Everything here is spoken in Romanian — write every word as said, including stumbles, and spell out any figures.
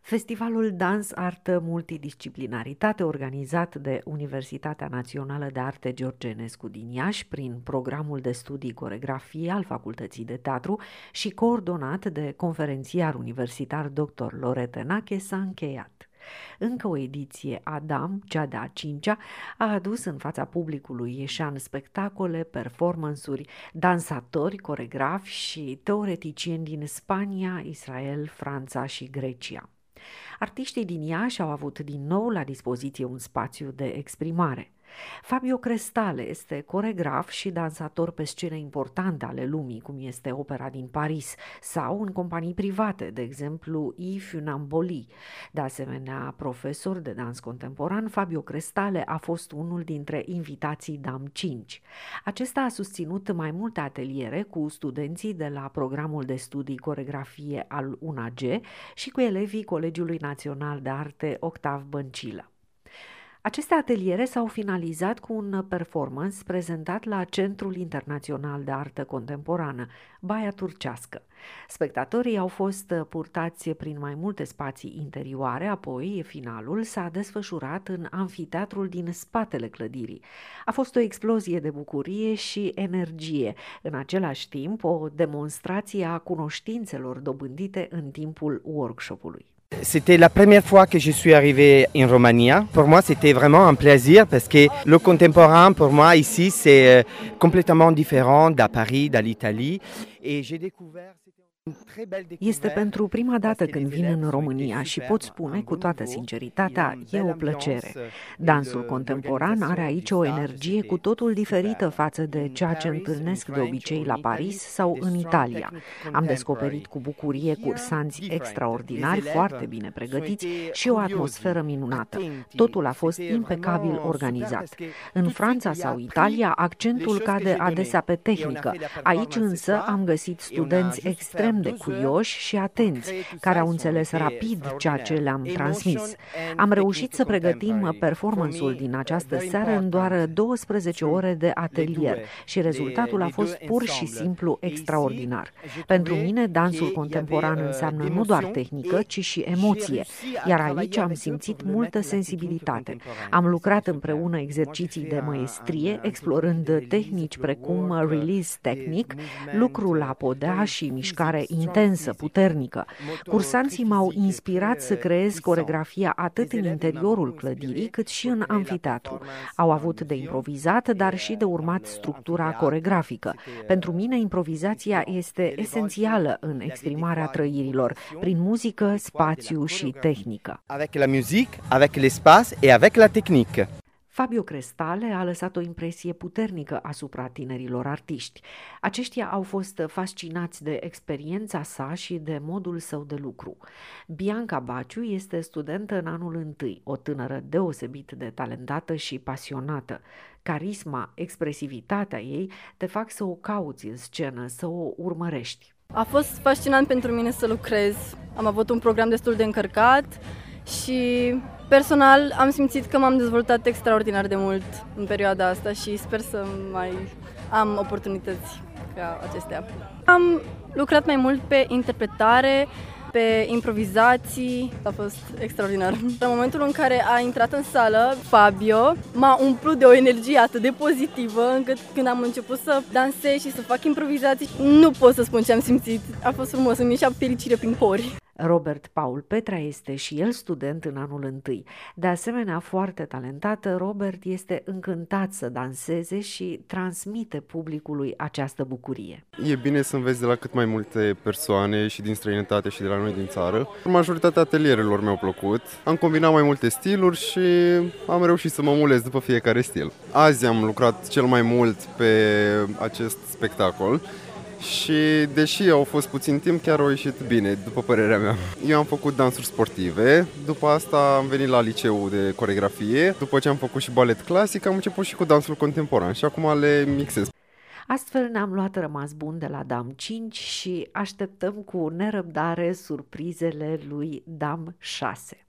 Festivalul Dans Artă Multidisciplinaritate, organizat de Universitatea Națională de Arte George Enescu din Iași prin programul de studii coregrafie al Facultății de Teatru și coordonat de conferențiar universitar doctor Lorete Nache, s-a încheiat. Încă o ediție a DAM, cea de-a cincea, a adus în fața publicului ieșean spectacole, performance-uri, dansatori, coregrafi și teoreticieni din Spania, Israel, Franța și Grecia. Artiștii din Iași au avut din nou la dispoziție un spațiu de exprimare. Fabio Crestale este coregraf și dansator pe scene importante ale lumii, cum este opera din Paris, sau în companii private, de exemplu I Funamboli. De asemenea, profesor de dans contemporan, Fabio Crestale a fost unul dintre invitații DAM cinci. Acesta a susținut mai multe ateliere cu studenții de la programul de studii coregrafie al U N A G și cu elevii Colegiului Național de Arte Octav Băncilă. Aceste ateliere s-au finalizat cu un performance prezentat la Centrul Internațional de Artă Contemporană, Baia Turcească. Spectatorii au fost purtați prin mai multe spații interioare, apoi finalul s-a desfășurat în amfiteatrul din spatele clădirii. A fost o explozie de bucurie și energie, în același timp o demonstrație a cunoștințelor dobândite în timpul workshopului. C'était la première fois que je suis arrivé en Roumanie. Pour moi, c'était vraiment un plaisir parce que le contemporain, pour moi, ici, c'est complètement différent de Paris, de l'Italie. Et j'ai découvert... Este pentru prima dată când vin în România și pot spune cu toată sinceritatea, e o plăcere. Dansul contemporan are aici o energie cu totul diferită față de ceea ce întâlnesc de obicei la Paris sau în Italia. Am descoperit cu bucurie cursanți extraordinari, foarte bine pregătiți și o atmosferă minunată. Totul a fost impecabil organizat. În Franța sau Italia, accentul cade adesea pe tehnică. Aici însă am găsit studenți extrem de curioși și atenți, care au înțeles rapid ceea ce le-am transmis. Am reușit să pregătim performance-ul din această seară în doar douăsprezece ore de atelier și rezultatul a fost pur și simplu extraordinar. Pentru mine, dansul contemporan înseamnă nu doar tehnică, ci și emoție, iar aici am simțit multă sensibilitate. Am lucrat împreună exerciții de măestrie, explorând tehnici precum release technique, lucru la podea și mișcare intensă, puternică. Cursanții m-au inspirat să creez coregrafia atât în interiorul clădirii, cât și în amfiteatru. Au avut de improvizat, dar și de urmat structura coregrafică. Pentru mine, improvizația este esențială în exprimarea trăirilor, prin muzică, spațiu și tehnică. Avec la musique, avec l'espace et avec la technique. Fabio Crestale a lăsat o impresie puternică asupra tinerilor artiști. Aceștia au fost fascinați de experiența sa și de modul său de lucru. Bianca Baciu este studentă în anul întâi, o tânără deosebit de talentată și pasionată. Carisma, expresivitatea ei te fac să o cauți în scenă, să o urmărești. A fost fascinant pentru mine să lucrez. Am avut un program destul de încărcat și personal am simțit că m-am dezvoltat extraordinar de mult în perioada asta și sper să mai am oportunități ca acestea. Am lucrat mai mult pe interpretare, pe improvizații, a fost extraordinar. În momentul în care a intrat în sală, Fabio m-a umplut de o energie atât de pozitivă, încât când am început să dansez și să fac improvizații, nu pot să spun ce am simțit. A fost frumos, îmi ieșea fericire prin pori. Robert Paul Petra este și el student în anul întâi. De asemenea, foarte talentat, Robert este încântat să danseze și transmite publicului această bucurie. E bine să înveți de la cât mai multe persoane și din străinătate și de la noi din țară. Majoritatea atelierelor mi-au plăcut. Am combinat mai multe stiluri și am reușit să mă mulez după fiecare stil. Azi am lucrat cel mai mult pe acest spectacol. Și deși au fost puțin timp, chiar au ieșit bine, după părerea mea. Eu am făcut dansuri sportive, după asta am venit la liceu de coregrafie, după ce am făcut și balet clasic, am început și cu dansul contemporan și acum le mixez. Astfel ne-am luat rămas bun de la DAM cinci și așteptăm cu nerăbdare surprizele lui DAM șase.